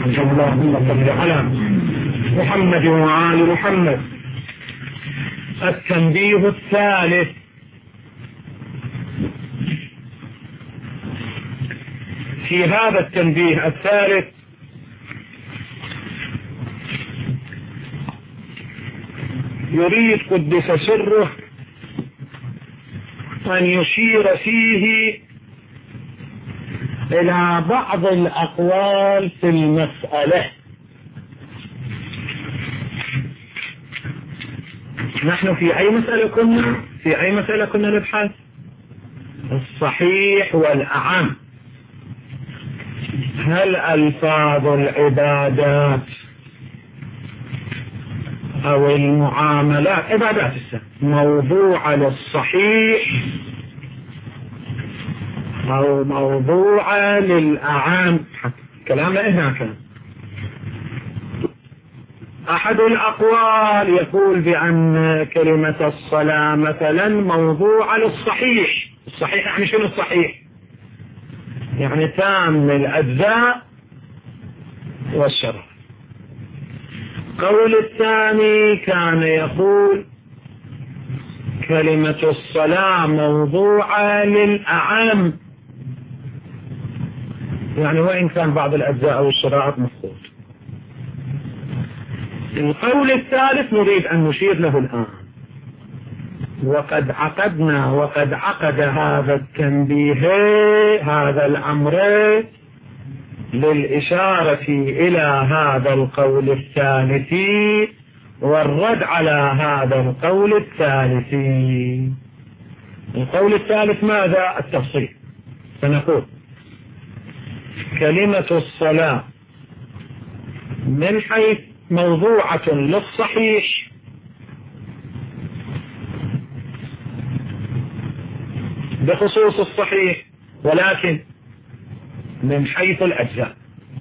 اللهم صل على محمد وآل محمد. التنبيه الثالث: في هذا التنبيه الثالث يريد قدس سره أن يشير فيه إلى بعض الأقوال في المسألة. نحن في أي مسألة كنا نبحث؟ الصحيح والأعم. هل ألفاظ العبادات أو المعاملات عبادات موضوع للصحيح أو موضوع للأعام؟ كلامنا هنا كان أحد الأقوال يقول بأن كلمة الصلاة مثلا موضوع للصحيح. الصحيح يعني شنو الصحيح؟ يعني تام الأجزاء والشرع. قول الثاني كان يقول كلمة الصلاة موضوعة للأعم، يعني وإن كان بعض الأجزاء أو الشرائط مفقود. القول الثالث نريد أن نشير له الآن، وقد عقد هذا التنبيه، هذا الأمر للإشارة إلى هذا القول الثالث والرد على هذا القول الثالث. القول الثالث ماذا؟ التفصيل. سنقول كلمة الصلاة من حيث موضوعة للصحيح بخصوص الصحيح، ولكن من حيث الأجزاء،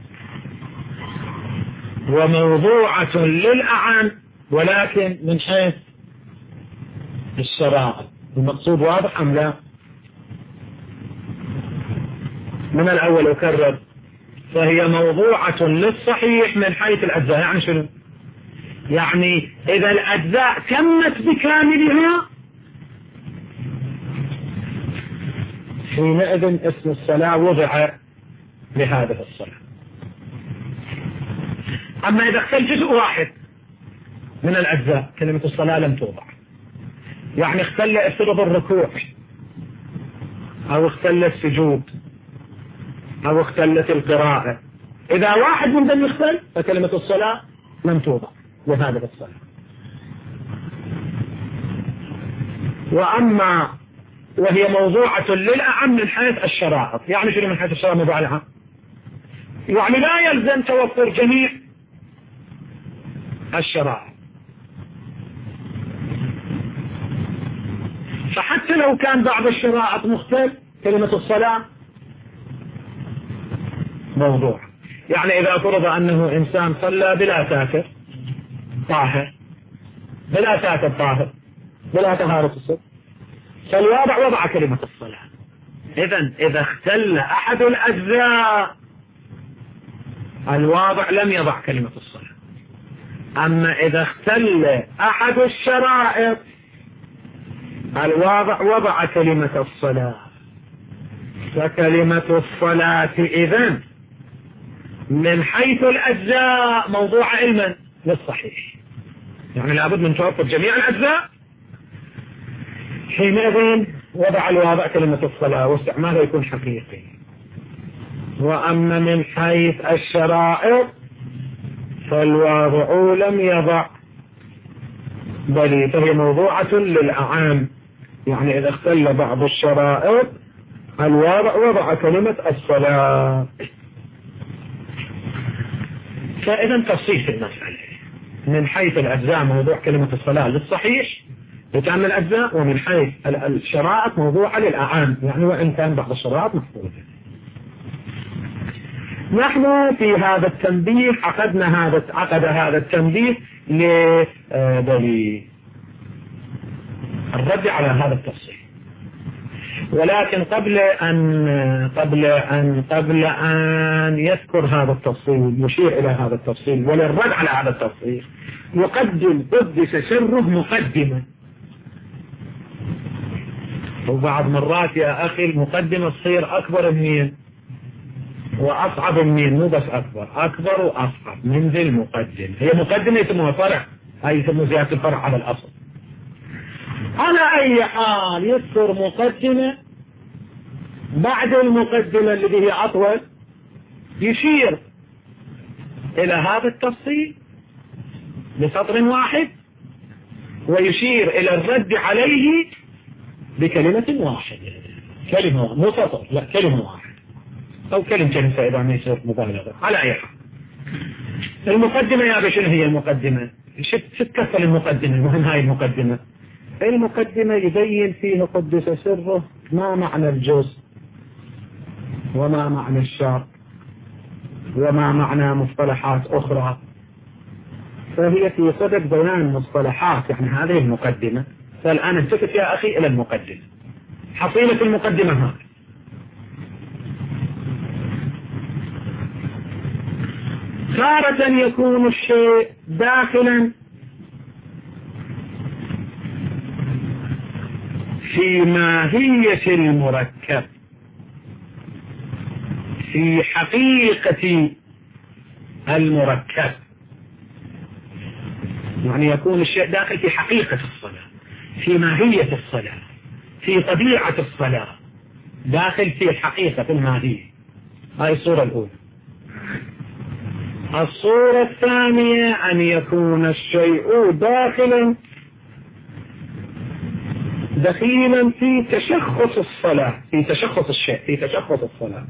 وموضوعة للأعم ولكن من حيث الشرائع. المقصود واضح أم لا؟ من الأول أكرر، فهي موضوعة للصحيح من حيث الأجزاء. يعني شنو؟ يعني إذا الأجزاء تمت بكاملها حينئذ اسم الصلاة وضع لهذه الصلاة. أما إذا اختل جزء واحد من الأجزاء كلمة الصلاة لم توضع. يعني اختل افترض الركوع أو اختل السجود أو اختلت القراءة، إذا واحد من ذلك اختل فكلمة الصلاة لم توضع لهذه الصلاة. وأما وهي موضوعة للأعم من حيث الشرائط. يعني شنو من حيث الشرائط موضوع لها؟ يعني لا يلزم توفر جميع الشرائط، فحتى لو كان بعض الشرائط مختلف كلمة الصلاة موضوع. يعني إذا فرض أنه إنسان صلى بلا ساتر طاهر، بلا ساتر طاهر، بلا طهارة الصدر، فالواضع وضع كلمة الصلاة. إذا اختل أحد الأجزاء الواضع لم يضع كلمة الصلاة. أما إذا اختل أحد الشرائط الواضع وضع كلمة الصلاة. فكلمة الصلاة إذن من حيث الأجزاء موضوع علما للصحيح، يعني لابد من توفر جميع الأجزاء، حينئذ وضع الواضع كلمة الصلاة واستعمالها يكون حقيقي. وأما من حيث الشرائط فالواضع لم يضع، بل فهي موضوعة للأعام. يعني إذا اختل بعض الشرائط الواضع وضع كلمة الصلاة. فإذا تفصيل في المسألة من حيث الأجزاء موضوع كلمة الصلاة للصحيح لتعمل الأجزاء، ومن حيث الشرائط موضوعة للأعام، يعني وإن كان بعض الشرائط محفوظة. نحن في هذا التنبيه عقد هذا التنبيه للرد على هذا التفصيل. ولكن قبل أن يذكر هذا التفصيل، يشير إلى هذا التفصيل وللرد على هذا التفصيل، يقدم قدس سره مقدمة. وبعض مرات يا أخي المقدمة تصير أكبر من وأصعب من، مو بس أكبر وأصعب من ذي المقدمة. هي مقدمة يسموها فرع، هاي يسموها زيادة الفرع على الأصل. على أي حال يذكر مقدمة، بعد المقدمة التي هي أطول يشير إلى هذا التفصيل بسطر واحد، ويشير إلى الرد عليه بكلمة واحدة، كلمة مو سطر، لا كلمة واحدة أو كلمة إذا ما يصير مبالغة. على أي حال المقدمة يا بشر هي المقدمة، شتكسل المقدمة، مهم هاي المقدمة. المقدمة يبين فيها قدس سره ما معنى الجزء، وما معنى الشرط، وما معنى مصطلحات أخرى. فهي في صدق بيان مصطلحات، يعني هذه المقدمة. فالآن التفت يا أخي إلى المقدمة، حصيلة المقدمة هذه. تارة يكون الشيء داخلا في ماهية المركب، في حقيقة المركب، يعني يكون الشيء داخل في حقيقة الصلاة، في ماهية الصلاة، في طبيعة الصلاة، داخل في الحقيقة، في الماهية. هاي الصورة الأولى. الصورة الثانية أن يكون الشيء دخيلا في تشخص الصلاة، في تشخص الشيء، في تشخص الصلاة،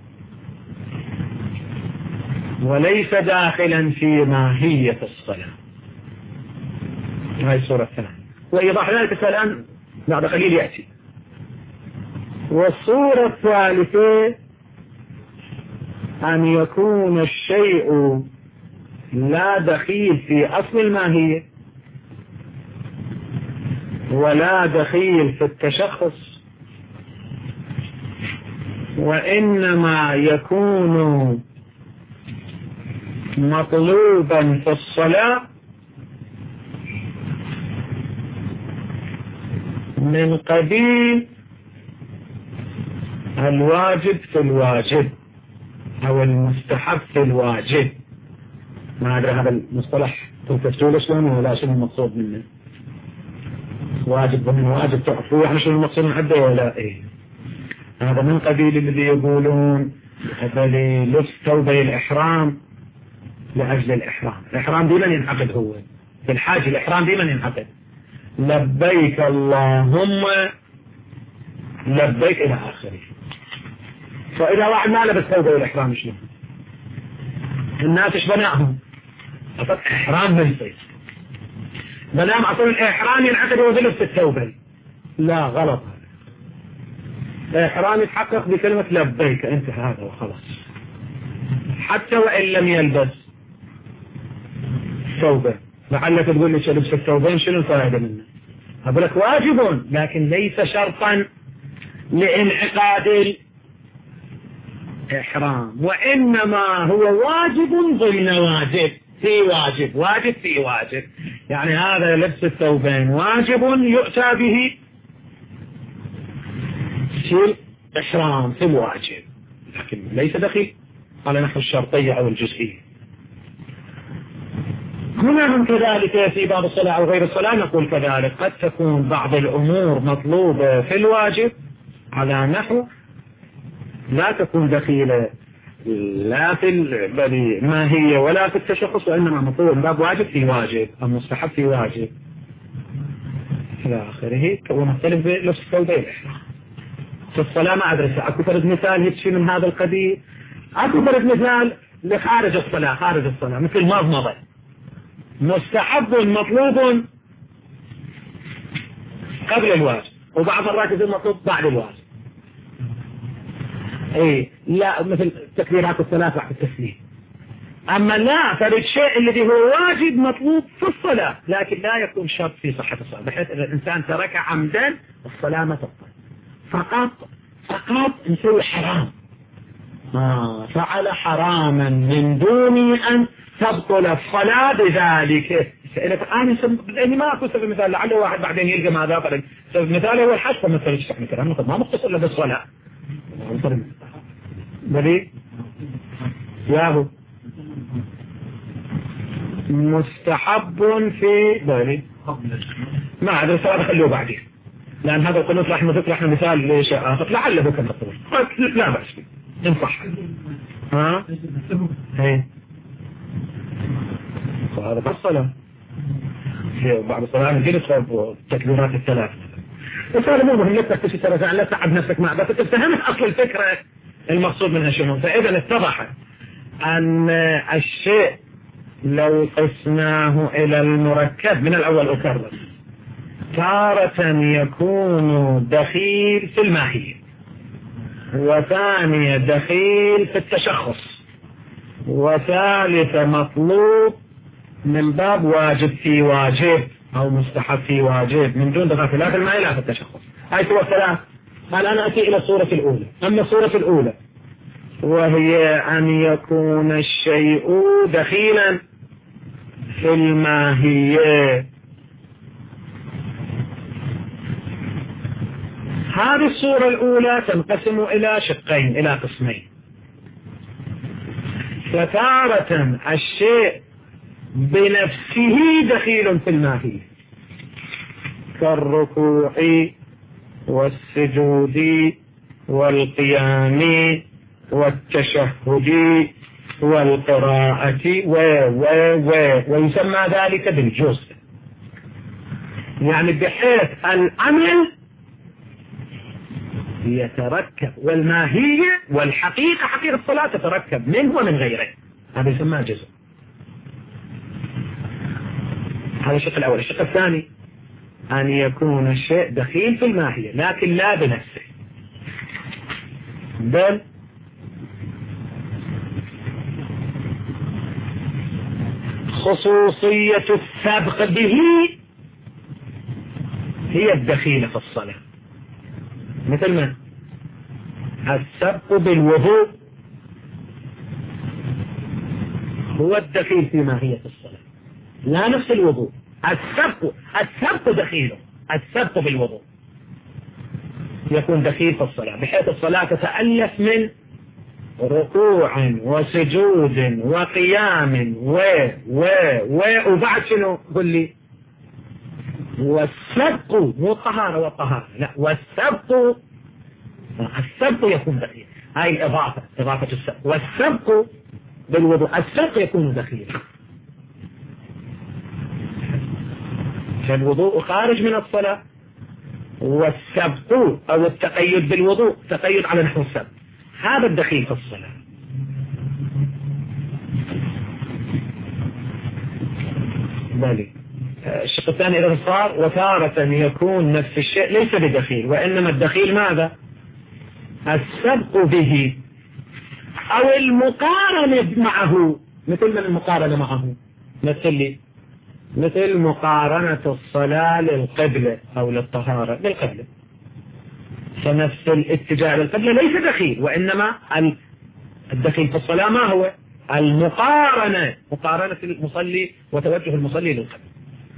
وليس داخلا في ماهية الصلاة. هاي الصورة الثانية، وإيضاح ذلك الآن بعد قليل يأتي. والصورة الثالثة أن يكون الشيء لا دخيل في أصل الماهية، ولا دخيل في التشخص، وإنما يكون مطلوبا في الصلاة من قبيل الواجب في الواجب، أو المستحب في الواجب. ما أدري هذا المصطلح تفتوله شلون ولا شنو المقصود منه. واجب من واجب تعرفوه يعني شنو المقصود من عده ولا إيه. هذا من قبيل الذي يقولون هذا لبس ثوبي الإحرام لأجل الإحرام. الإحرام ديما ينعقد، هو في الحاج الإحرام ديما ينعقد، لبيك اللهم لبيك إلى آخره. فإذا واحد ما لبس ثوبي الإحرام شنو؟ الناس ايش بناهم؟ أصلا إحرام ما يصير، بنام أصلا الإحرام ينعقد وظلف الثوبين. لا، غلط. الإحرام يتحقق بكلمة لبيك، انتهى هذا وخلاص، حتى وإن لم يلبس ثوبين. لعلك تقول لي لبس الثوبين شنو الفائدة منه؟ أقول لك واجب، لكن ليس شرطا لانعقاد الإحرام، وإنما هو واجب ضمن واجب في واجب، واجب في واجب. يعني هذا لبس الثوبين واجب يؤتى به في الإحرام في الواجب، لكن ليس دخيل على نحو الشرطية أو الجزئية. هنا هم كذلك في باب الصلاة أو غير الصلاة نقول كذلك، قد تكون بعض الأمور مطلوبة في الواجب على نحو لا تكون دخيلة لا في الماهية ولا في التشخص، وإنما مطلوب باب واجب في واجب، المستحب في واجب إلى آخره. ومختلف بلبس الثوبين. في الصلاة ما أدري أكو فرد مثال هيك من هذا القبيل، أكو فرد مثال لخارج الصلاة، خارج الصلاة مثل مضمضة، مستحب مطلوب قبل الواجب، وبعض مرات يصير مطلوب بعد الواجب. اي لا، مثل تكبيرات الصلاة بعد التسليم. اما لا، فالشيء الذي هو واجب مطلوب في الصلاة، لكن لا يكون شرط في صحة الصلاة، بحيث اذا الانسان ترك عمدا الصلاة ما تبطل، فقط فقط نسوي حرام، فعل حراما من دون أن تبطل الصلاة بذلك. أنا ما أكون سبب مثال، لعله واحد بعدين يلقى ماذا قال سبب مثال هو الحج، فمثل يشتح مثلا ما مختص إلا بالصلاة بلي ياهو مستحب في بلي ما هذا السؤال خلوه بعدين، لأن هذا القنوت راح نطرح مثال لشيء آخر لعله كان مطلوب لا بأس إن صح. هي هذا بالصلاة بعد الصلاة نجلس التكبيرات الثلاث، بس هذا مو مهم لك تكتشف ترى لا تعب نفسك مع بس تفهمت أصل الفكرة المقصود منها شنو. فإذا اتضح أن الشيء لو قسناه إلى المركب من الأول أكرر، تارة يكون دخيل في الماهية، وثانية دخيل في التشخص، وثالثة مطلوب من باب واجب في واجب أو مستحب في واجب من دون دخل في الماهية لا في التشخص. هاي سورة ثلاث. قال أنا أتي إلى الصورة الأولى. أما الصورة الأولى وهي أن يكون الشيء دخيلا في الماهية، هذه الصورة الأولى تنقسم إلى شقين إلى قسمين. فتارة الشيء بنفسه دخيل في الماهية كالركوع والسجود والقيام والتشهد والقراءة ويسمى ذلك بالجزء، يعني بحيث العمل يتركب والماهية والحقيقة حقيقة الصلاة تتركب منه ومن غيره، هذا يسمى جزء. هذا الشق الأول. الشق الثاني أن يكون الشيء دخيل في الماهية لكن لا بنفسه، بل خصوصية السبق به هي الدخيلة في الصلاة، مثل ما السبق بالوضوء هو الدخيل في ماهية الصلاة لا نفس الوضوء. السبق دخيله، السبق بالوضوء يكون دخيل في الصلاة بحيث الصلاة تتألف من ركوع وسجود وقيام وبعد شنو قل لي والسبق مو الطهارة والطهارة لا والسبق، السبق يكون دخيل. هاي الإضافة إضافة السبق والسبق بالوضوء، السبق يكون دخيل فالوضوء خارج من الصلاة، والسبق أو التقيد بالوضوء تقيد على نحو السبق، هذا الدخيل في الصلاة. بالي الشق الثاني إذا صار وتارة يكون نفس الشيء ليس بدخيل، وإنما الدخيل ماذا؟ السبق به أو المقارنة معه. مثل من المقارنة معه؟ مثل مقارنة الصلاة للقبلة أو للطهارة للقبلة، فنفس الاتجاه للقبلة ليس دخيل، وإنما الدخيل في الصلاة ما هو؟ المقارنة، مقارنة المصلي وتوجه المصلي للقبلة.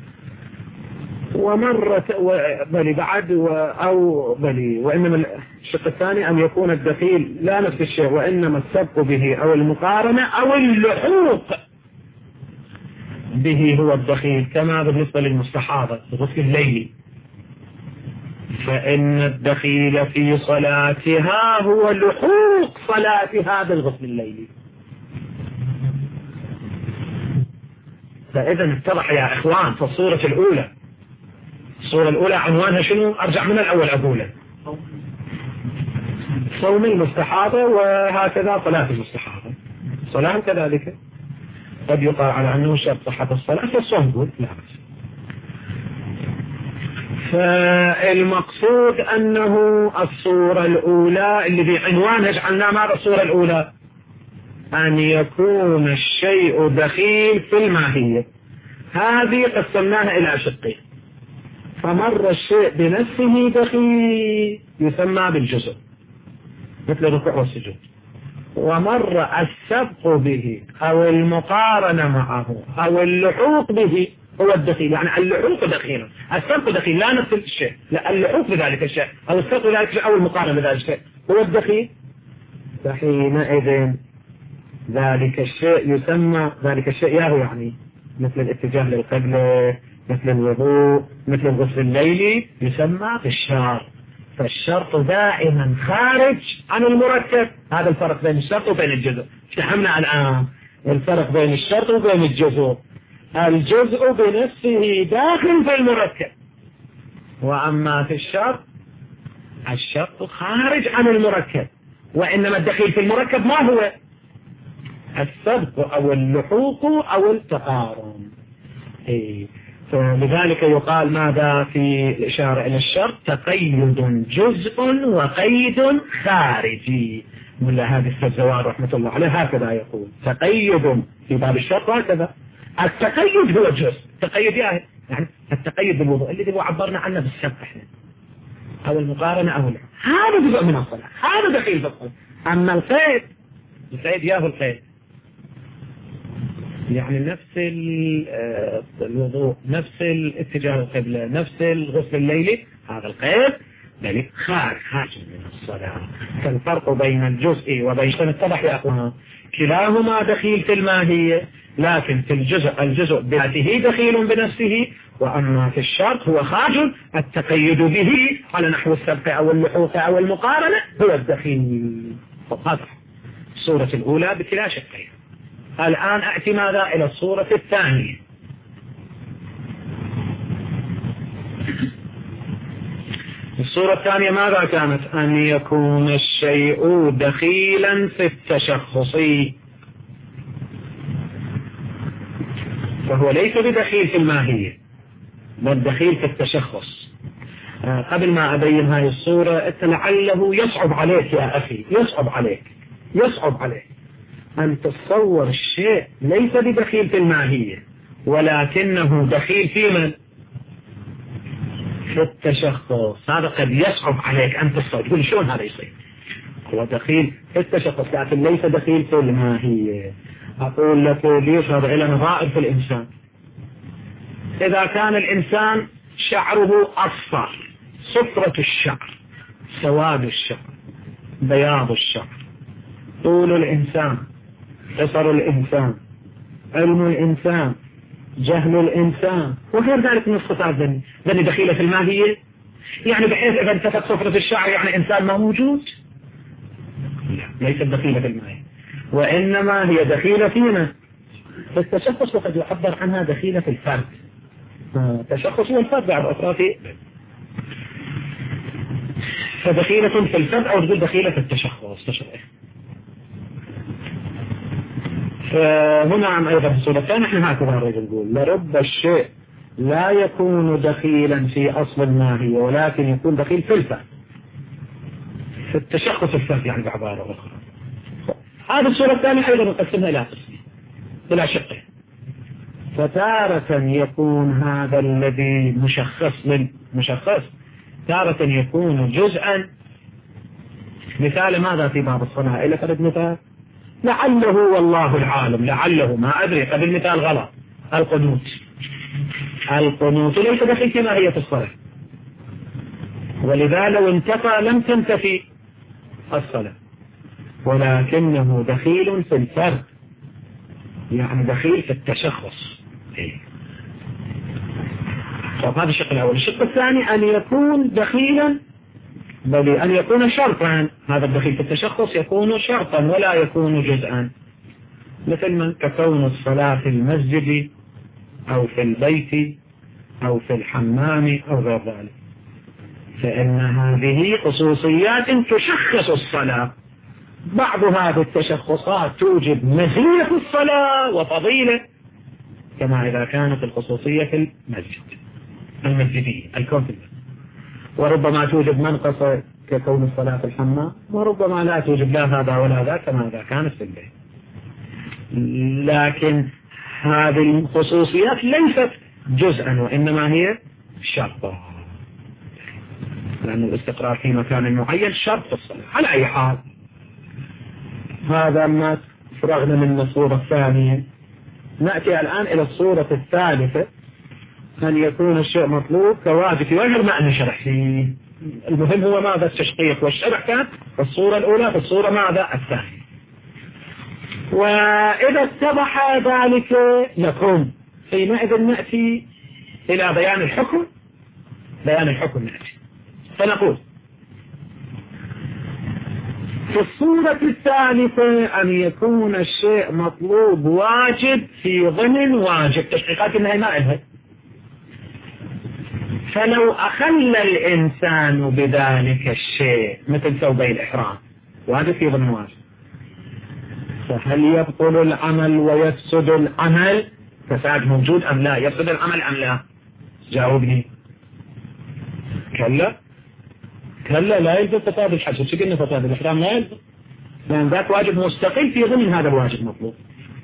ومرة بلي بعد وإنما الشق الثاني أن يكون الدخيل لا نفس الشيء، وإنما السبق به أو المقارنة أو اللحوق به هو الدخيل، كما بالنسبة للمستحاضة الغسل الليلي، فإن الدخيل في صلاتها هو لحوق صلاتها بالغسل الليلي. فإذا اتضح يا إخوان في الصورة الأولى، الصورة الأولى عنوانها شنو؟ أرجع من الأول أقوله، صوم المستحاضة وهكذا صلاة المستحاضة، صلاة كذلك قد يقال على أنه شرط صحة الصلاة فالصوم قول لا بس. فالمقصود أنه الصورة الأولى اللي بعنوانها جعلنا ماذا الصورة الأولى؟ أن يكون الشيء دخيل في الماهية، هذه قسمناها إلى شقين. فمر الشيء بنفسه دخيل يسمى بالجزء، مثل الركوع والسجود. ومر السبق به أو المقارنة معه أو اللحوق به هو الدخيل. يعني اللحوق دخيل، السبق دخيل، لا نفس الشيء، لا اللحوق بذلك الشيء أو السبق بذلك الشيء أو المقارنة بذلك الشيء هو الدخيل. فحينئذ ذلك الشيء يسمى، ذلك الشيء ياهو يعني مثل الاتجاه للقبلة، مثل الوضوء، مثل الغسل الليلي، يسمى الشرط. فالشرط دائما خارج عن المركب. هذا الفرق بين الشرط وبين الجزء. فهمنا الآن الفرق بين الشرط وبين الجزء. الجزء بنفسه داخل في المركب، وأما في الشرط خارج عن المركب. وإنما الدخيل في المركب ما هو؟ السبق أو اللحوق أو التقارن. فلذلك يقال ماذا في الإشارة إلى الشرط؟ تقيد جزء وقيد خارجي. ملا هذه السجوار رحمة الله عليه هكذا يقول، تقيد في باب الشرط هكذا. التقيد هو جزء، التقيد يعني التقيد بالوضوء الذي هو عبرنا عنه بالسبق احنا، أو المقارنة أو لا، هذا جزء من الصلاة، هذا دخيل في الصلاة. أما القيد ياهو القيد يعني نفس الوضوء، نفس الاتجاه القبلة، نفس الغسل الليلي، هذا القيد ذلك خارج من الصلاة. فالفرق بين الجزء وبين اتضح يا أخوان، كلاهما دخيل في الماهية، لكن في الجزء بذاته دخيل بنفسه، وأما في الشرط هو خارج. التقيد به على نحو السبق أو اللحوق أو المقارنة هو الدخيل. هذا الصورة الأولى بكلا شقين. الآن أأتي ماذا إلى الصورة الثانية. الصورة الثانية ماذا كانت؟ أن يكون الشيء دخيلا في التشخص، فهو ليس بدخيل في الماهية بل دخيل في التشخص. قبل ما أبين هذه الصورة لعله يصعب عليك يا أخي، يصعب عليك أن تتصور الشيء ليس بدخيل في الماهية ولكنه دخيل في من؟ في التشخص. هذا قد يصعب عليك أن تتصور، تقول شلون هذا يصير؟ هو دخيل في التشخص لكن ليس دخيل في الماهية. أقول لك ليش هذا إلى نظائر في الإنسان. إذا كان الإنسان شعره أصفر، صفرة الشعر، سواد الشعر، بياض الشعر، طول الإنسان، قصر الإنسان، علم الإنسان، جهل الإنسان، وغير ذلك من الصفات ذني دخيلة في الماهية. يعني بحيث إذا انتفت صفرة الشعر يعني إنسان ما موجود؟ لا، ليست دخيلة في الماهية، وإنما هي دخيلة فينا في التشخص، وقد يعبر عنها دخيلة في الفرد. التشخص هو الفرد بعد أطرافه، فدخيلة في الفرد أو تقول دخيلة في التشخص تشريح. فهنا عن أيضا في الصورة الثانية نحن هكذا الرجل نقول لرب الشيء لا يكون دخيلا في أصل الماهية ولكن يكون دخيل في الفرد، في التشخص الفرد يعني بعبارة أخرى. هذه الصورة الثانية أيضا نقسمها إلى قسمين، إلى شقين. فتارة يكون هذا الذي مشخص تارة يكون جزءا. مثال ماذا في باب الصلاة؟ إلى فرد مثال لعله والله العالم، لعله ما أدري، قبل مثال غلط. القنوت ليس دخيل في ماهية الصلاة، ولذا لو انتفى لم تنتفي الصلاة، ولكنه دخيل في الفرد يعني دخيل في التشخص. طب هذا الشق الأول. الشق الثاني أن يكون دخيلا، بل أن يكون شرطا. هذا الدخيل في التشخص يكون شرطا ولا يكون جزءا، مثل من ككون الصلاة في المسجد أو في البيت أو في الحمام أو غير ذلك، فإن هذه خصوصيات تشخص الصلاة. بعض هذه التشخصات توجب مزية الصلاة وفضيلة، كما إذا كانت الخصوصية في المسجدية الكون في المسجد، وربما توجب منقصة ككون الصلاة في الحمام، وربما لا توجب لا هذا ولا ذا كما إذا كانت في البيت. لكن هذه الخصوصيات ليست جزءا وإنما هي شرطا، لأن الاستقرار في مكان معين شرط في الصلاة على أي حال. هذا ما فرغنا من الصورة الثانية. نأتي الآن إلى الصورة الثالثة، أن يكون الشيء مطلوب كواجب في غير ما نشرح فيه. المهم هو ماذا التشقيق والشرح كان في الصورة الأولى، في الصورة ماذا الثانية. وإذا اتضح ذلك لكم حينئذ نأتي إلى بيان الحكم. بيان الحكم نأتي فنقول في الصورة الثالثة أن يكون الشيء مطلوب واجب في ضمن واجب. تشقيقات النهي ما إلها. فلو أخل الإنسان بذلك الشيء مثل ثوبي الإحرام واجب في ضمن واجب، فهل يبطل العمل ويفسد العمل؟ فساد موجود أم لا؟ يفسد العمل أم لا؟ جاوبني. كلا كلا لا يلزم فساد الحج. شو قلنا فساد الإحرام لا يلزم، لأن ذاك واجب مستقل في ضمن هذا الواجب مطلوب.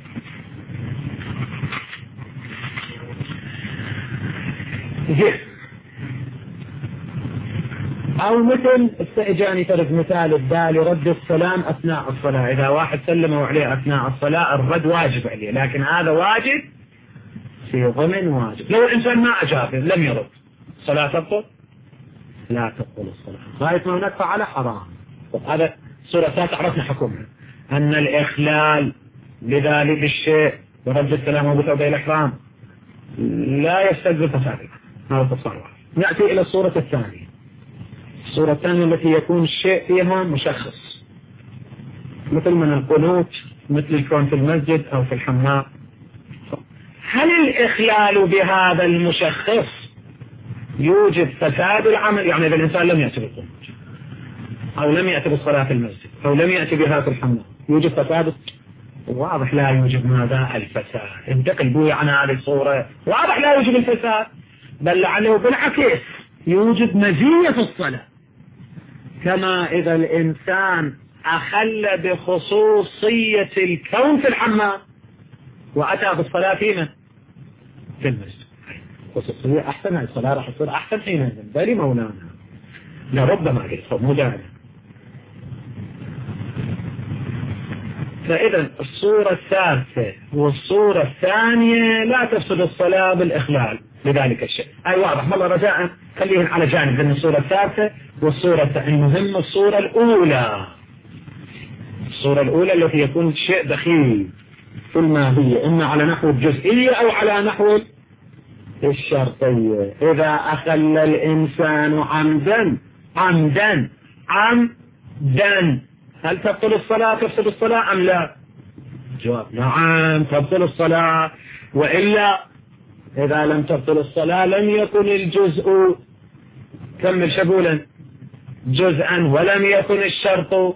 أو مثل استئجاني فرض مثال الدالي رد السلام أثناء الصلاة. إذا واحد سلموا عليه أثناء الصلاة الرد واجب عليه، لكن هذا واجب في ضمن واجب. لو الإنسان ما أجاب لم يرد صلاة تبطل؟ لا تبطل الصلاة. غاية ما هناك فعل حرام. هذا سورة عرفنا حكمها أن الإخلال بذلك الشيء ورد السلام وبثوبي الإحرام لا يستلزم فساد هذا التصرف. نأتي إلى الصورة الثانية. الصورة الثانية التي يكون الشيء فيها مشخص، مثل من القنوت، مثل الكون في المسجد أو في الحمام. هل الإخلال بهذا المشخص يوجب فساد العمل؟ يعني إذا الإنسان لم يأتي بالقنوت أو لم يأتي بالصلاة في المسجد أو لم يأتي بها في الحمام يوجب فساد؟ واضح لا يوجب ماذا؟ الفساد. انتقل بوي عن هذه الصورة. واضح لا يوجب الفساد، بل لعله بالعكس يوجب مزية في الصلاة. كما إذا الإنسان أخل بخصوصية الكون في الحمام وأتى بالصلاة فيما في المسجد، خصوصية أحسن، الصلاة راح تصير أحسن حينئذ. بل مولانا لربما قلت مدانا. فإذا الصورة الثالثة والصورة الثانية لا تفسد الصلاة بالإخلال بذلك الشيء. أي واضح والله، رجاء خليهن على جانب من الصورة الثالثة والصورة الثانية. المهم الصورة الأولى، الصورة الأولى التي يكون شيء دخيل في الماهية، إما على نحو الجزئية أو على نحو الشرطية. إذا أخل الإنسان عمدا هل تبطل الصلاة تفسد الصلاة أم لا؟ جواب نعم تبطل الصلاة. وإلا إذا لم تبطل الصلاة لم يكن الجزء كمل شبولا جزءا ولم يكن الشرط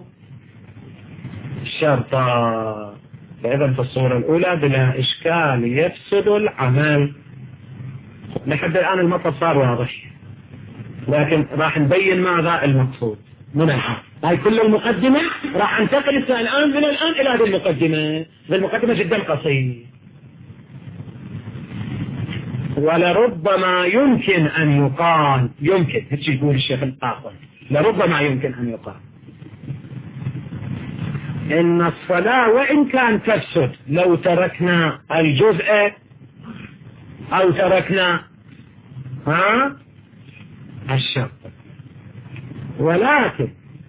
شرطا. فإذا في الصورة الأولى بلا إشكال يفسد العمل. لحد الآن المطلب صار واضح، لكن راح نبين ماذا المقصود من الآن. هاي كل المقدمة راح انتقل الآن من الآن إلى هذه المقدمة. المقدمة جدا قصيرة، ولربما يمكن أن يقال، يمكن هيك يقول الشيخ الآخر، لربما يمكن أن يقال إن الصلاة وإن كان تفسد لو تركنا الجزء أو تركنا الشرط، ولكن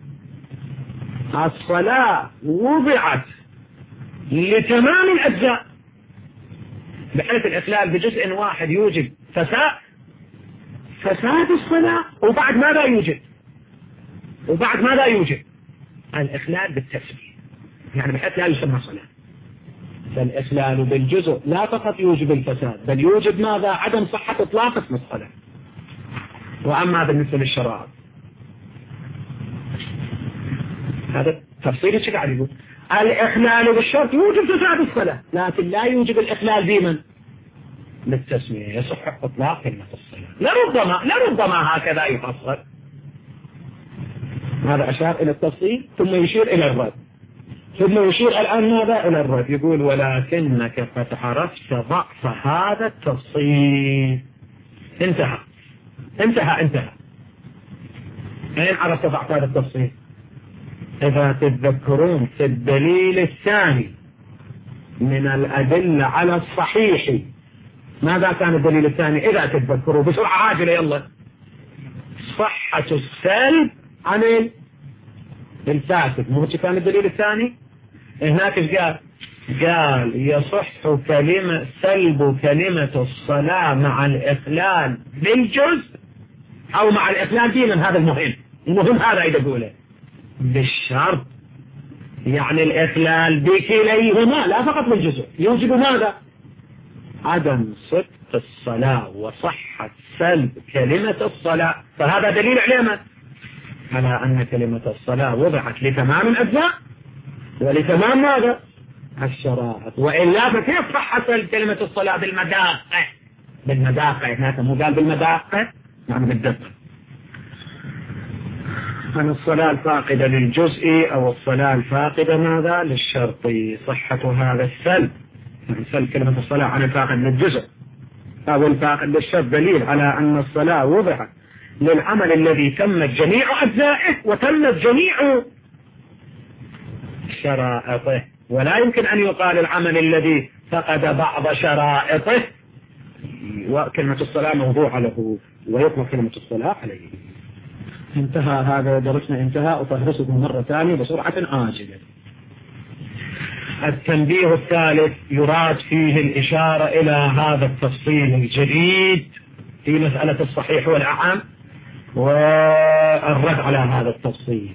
الصلاة وضعت لتمام الأجزاء، بحيث الإخلال بجزء واحد يوجب فساد الصلاة. وبعد ماذا يوجب الإخلال بالتسبيح، يعني بحيث لا يسمى صلاة. فالإخلال بالجزء لا فقط يوجب الفساد بل يوجب ماذا؟ عدم صحة إطلاق اسم الصلاة. وأما بالنسبة للشرائع هذا تفصيل ايش قاعد يقول؟ الإخلال بالشرط يوجب فساد الصلاة، لكن لا يوجب الإخلال بمن؟ بالتسمية. يصح إطلاق كلمة الصلاة. لربما هكذا يفصل. هذا أشار إلى التفصيل ثم يشير إلى الرد، ثم يشير الآن ماذا؟ إلى الرد. يقول ولكنك قد عرفت ضعف هذا التفصيل. انتهى. أين عرفت ضعف هذا التفصيل؟ إذا تتذكرون في الدليل الثاني من الأدلة على الصحيح، ماذا كان الدليل الثاني؟ إذا تتذكروا بسرعة عاجلة يلا. صحة السلب عن الفاسد. مو كان الدليل الثاني؟ هناك قال يصح سلب كلمة الصلاة مع الإخلال بالجزء أو مع الإخلال دينا. هذا المهم هذا إذا قوله بالشرط، يعني الإخلال بكليهما لا فقط بالجزء، يوجب ماذا؟ عدم صدق الصلاة وصحة سلب كلمة الصلاة. فهذا دليل على أن كلمة الصلاة وضعت لتمام الأجزاء ولتمام ماذا؟ الشرائط. وإلا فكيف صح سلب كلمة الصلاة بالمداقة هناك مو قال بالمداقة يعني بالدقة. عن الصلاة الفاقدة للجزء أو الصلاة الفاقدة ماذا؟ للشرط. صحة هذا السلب، يعني سلب كلمة الصلاة عن الفاقد للجزء أو الفاقد للشرط دليل على أن الصلاة وضعت للعمل الذي تمت جميع أجزائه وتمت جميع شرائطه. ولا يمكن أن يقال العمل الذي فقد بعض شرائطه وكلمة الصلاة موضوعة له ويطلق كلمة الصلاة عليه. انتهى هذا درسنا، انتهى. أفهرسكم مرة ثانية بسرعة عاجلة. التنبيه الثالث يراد فيه الإشارة إلى هذا التفصيل الجديد في مسألة الصحيح والأعم والرد على هذا التفصيل.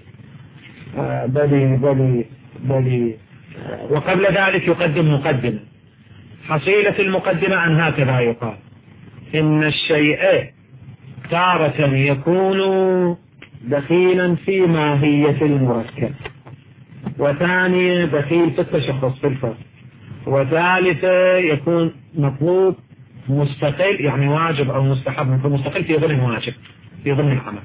بلي وقبل ذلك يقدم مقدمة. حصيلة المقدمة أن هكذا يقال: إن الشيء تارة يكون دخيلا في ماهية المركب، وثانية دخيل في التشخص في الفرق، وثالثة يكون مطلوب مستقل يعني واجب أو مستحب، يكون مستقل في ضمن واجب في ضمن العمل.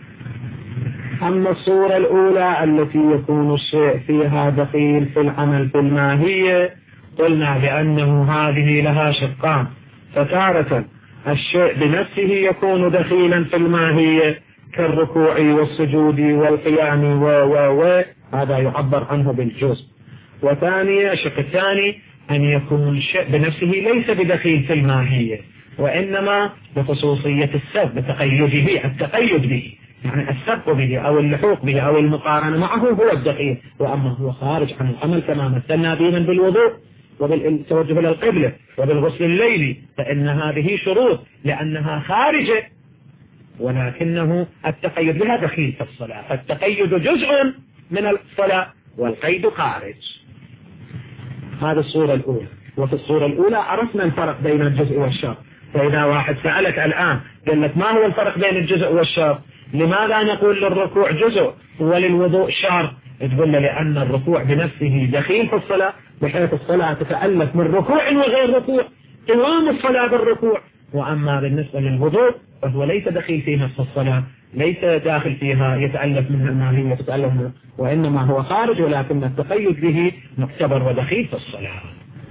أما الصورة الأولى التي يكون الشيء فيها دخيل في العمل في الماهية، قلنا بأنه هذه لها شقان. فتارة الشيء بنفسه يكون دخيلا في الماهية كالركوع والسجود والقيام هذا يعبر عنه بالجزء. وثانية الشق الثاني أن يكون الشيء بنفسه ليس بدخيل في الماهية، وإنما بخصوصية السبب التقيد به يعني السبق به أو اللحوق به أو المقارنة معه هو الدخيل. وأما هو خارج عن العمل كما مثلنا به بالوضوء وبالتوجه إلى القبلة وبالغسل الليلي، فإن هذه شروط لأنها خارجة، ولكنه التقيد بها دخيل في الصلاة. فالتقيد جزء من الصلاة والقيد خارج. هذه الصورة الأولى. وفي الصورة الأولى عرفنا الفرق بين الجزء والشرط. فإذا واحد سألك الآن قال لك ما هو الفرق بين الجزء والشرط؟ لماذا نقول للركوع جزء وللوضوء شرط؟ تقول له لأن الركوع بنفسه دخيل في الصلاة، بحيث الصلاة تتألف من ركوع وغير ركوع، قوام الصلاة بالركوع. وأما بالنسبة للوضوء فهو ليس دخيل في نفس الصلاة، ليس داخل فيها يتألف منها الماهية يتألف منها، وإنما هو خارج، ولكن التقيد به معتبر ودخيل في الصلاة.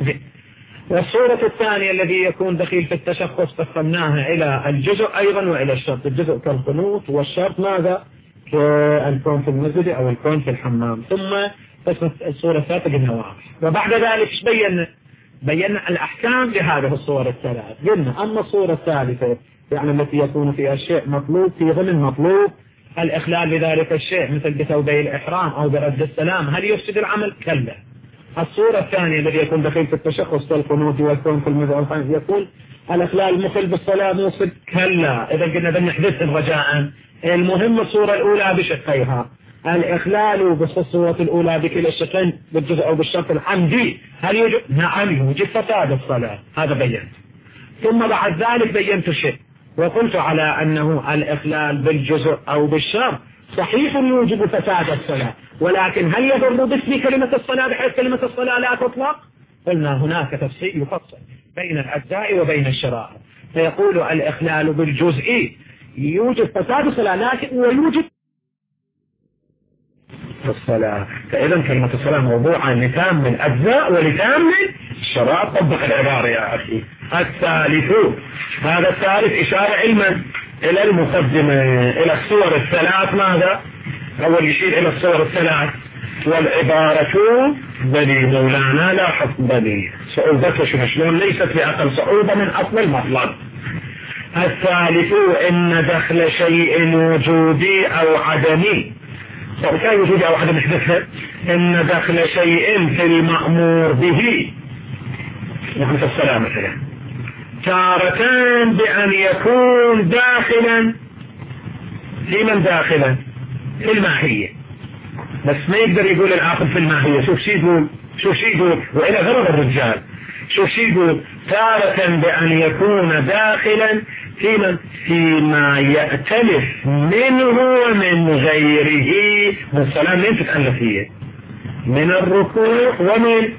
والصورة الثانية الذي يكون دخيل في التشخص قسمناها إلى الجزء أيضا وإلى الشرط. الجزء كالقنوت، والشرط ماذا؟ كالكون في المسجد أو الكون في الحمام. ثم قسمت الصورة الثالثة بالنواقض. وبعد ذلك بينا الأحكام لهذه الصور الثلاث. قلنا أما الصورة الثالثة يعني التي يكون فيها الشيء مطلوب في ضمن مطلوب الإخلال بذلك الشيء مثل بتوبة الإحرام أو برد السلام، هل يفسد العمل؟ كلا. الصورة الثانية الذي يكون دخيل في التشخص كالقنوت والكون في المسجد يكون الإخلال مثل بالصلاة موصد؟ كلا. إذا قلنا بنحدث رجاء. المهم الصورة الأولى بشقيها، الإخلال بالصورة الأولى بكلا الشقين بالجزء أو بالشرط العمدي هل يوجد؟ نعم يوجد فساد الصلاة، هذا بينت. ثم بعد ذلك بينت شيء وقلت على أنه الإخلال بالجزء أو بالشرط صحيح يوجب فساد الصلاة، ولكن هل يضر باسم كلمة الصلاة بحيث كلمة الصلاة لا تطلق؟ قلنا هناك تفصيل يفصل بين الأجزاء وبين الشرائط. فيقول الإخلال بالجزء يوجب فساد الصلاة لكن ويوجب الصلاة. فإذا كلمة الصلاة موضوعة لتام من أجزاء ولتام من الشرائط. طبق العبارة يا أخي. الثالث، هذا الثالث إشارة علما إلى المقدمة إلى الصور الثلاث ماذا أول يشير إلى الصور الثلاث. والعبارة بني مولانا لا حكم بني صعوبته شلون ليست بأقل صعوبة من أصل المطلب. الثالث إن دخل شيء وجودي أو عدمي. كان وجودي أو عدم حدثها. إن دخل شيء في المأمور به يعني في الصلاة مثلا تارتان بأن يكون داخلا في من داخلا في الماهية، بس ما يقدر يقول العاقل في الماهية. شوف شي يقول وإلى غرض الرجال. شوف شي يقول تارة بأن يكون داخلا فيما يأتلف منه ومن غيره. والصلاة من تتألف هي من الركوع ومن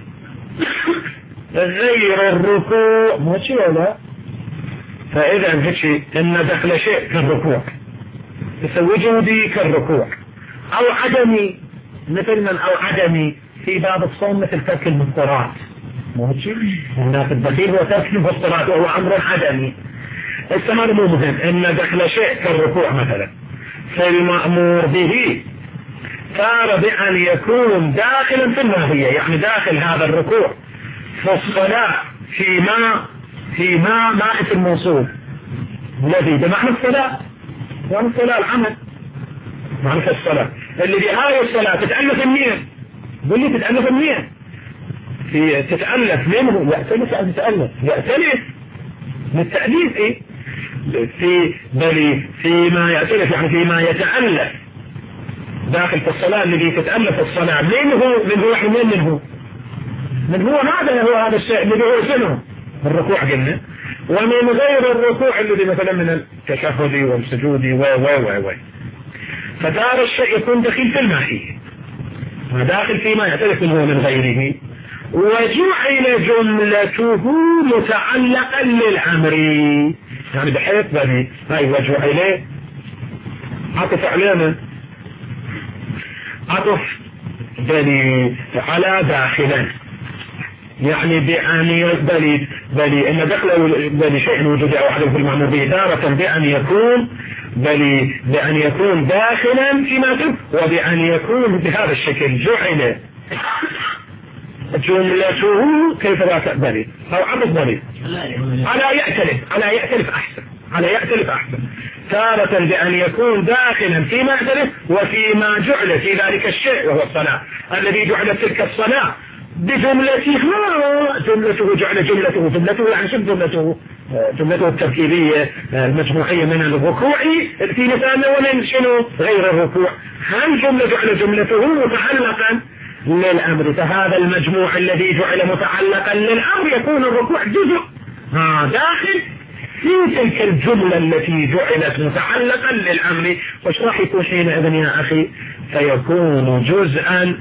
غير الركوع مو شيء ولا. فإذا هيك إن دخل شيء كالركوع وجودي كالركوع أو عدمي مثل من أو عدمي في باب الصوم مثل ترك المفطرات. مو هيك هناك الدخيل هو ترك المفطرات وهو أمر عدمي. الثمر مو مهم. إن دخل شيء كالركوع مثلا في المأمور به صار بأن يكون داخلا في الماهية، يعني داخل هذا الركوع في الصلاة فيما ما اسم موصول الذي بمعنى الصلاة يعني الصلاة العمل معنى الصلاة اللي بهاي الصلاة تتألف منين؟ قل لي تتألف منين؟ تتألف منه يأتلف أو تتألف يأتلف من التأليف إيه؟ فيما يأتلف يعني فيما يتألف داخل في الصلاة الذي تتألف الصلاة من هو هذا الشيء الذي هو شنو الركوع قلنا، ومن غير الركوع الذي مثلا من التشهد والسجود و فدار الشيء يكون دخيل في الماهية وداخل فيما يعترف منه من غيره. وجعل جملته متعلقا للأمر يعني بحيث هاي وجعل عطف علينا عطف على داخلا يعني بأن بلي إن دخل شيء وجود أو أحد في المأمور به تارة بأن يكون داخلا فيما تم وبأن يكون بهذا الشكل جعل جملته كيف لا تقبلي أو عبد بلي على يأتلف أحسن تارة بأن يكون داخلا فيما يأتلف وفيما جعل في ذلك الشيء وهو الصلاة الذي جعل تلك الصلاة بجملته جملته يعني شو جملته التركيبية المجموعية من الركوع في مثال ومن شنو غير الركوع. هل جملته متعلقا للأمر فهذا المجموع الذي جعل متعلقا للأمر يكون الركوع جزء داخل في تلك الجملة التي جعلت متعلقا للأمر. وش راح يكون حينئذ يا أخي؟ فيكون جزءا